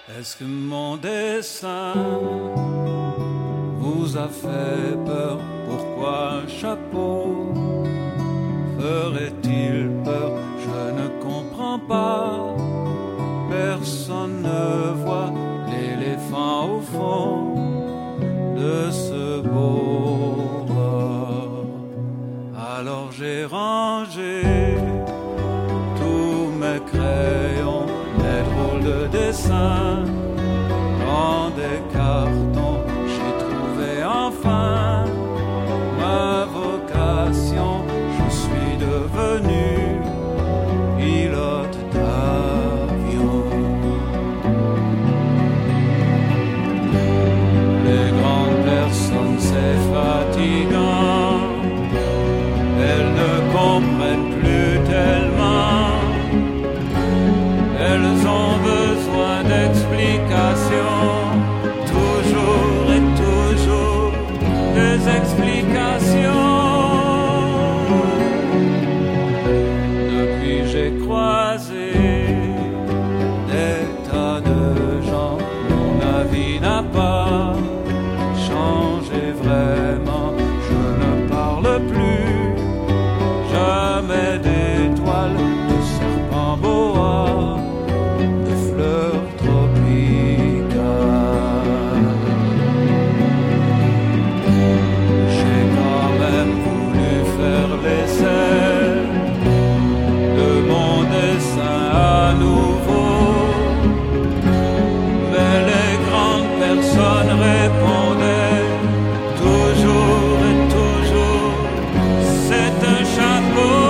Est-ce que mon dessin vous a fait peur? Pourquoi un chapeau ferait-il peur? Je ne comprends pas. Personne ne voit l'éléphant au fond de ce beau rat. Alors j'ai rangé tous mes crayons, mes drôles de dessins dans des cartons. J'ai trouvé enfin ma vocation. Je suis devenu pilote d'avion. Les grandes personnes, c'est fatigant. Elles ne comprennent plus tellement. Elles ont besoin d'explications. Toujours et toujours des explications. Depuis j'ai croisé des tas de gens. Mon avis n'a pas changé vraiment. Je ne parle plus jamais d'étoiles, de serpents boas, de fleurs tropicales. J'ai quand même voulu faire l'essai de mon dessin à nouveau, mais les grandes personnes répondaient toujours et toujours, c'est un chapeau.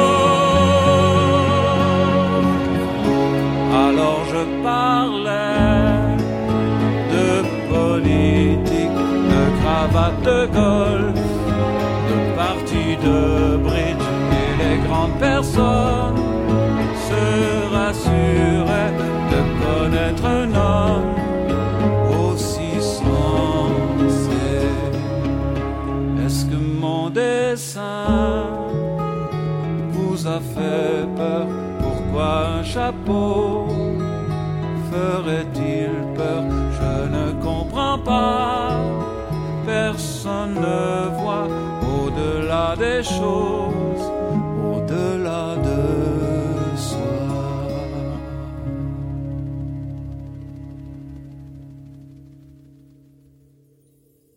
Alors je parlais de politique, de cravate de golf, de parties de bridge, et les grandes personnes se rassuraient de connaître un homme aussi sensé. Est-ce que mon dessin vous a fait peur? Pourquoi un chapeau ferait-il peur? Je ne comprends pas. Personne ne voit au-delà des choses.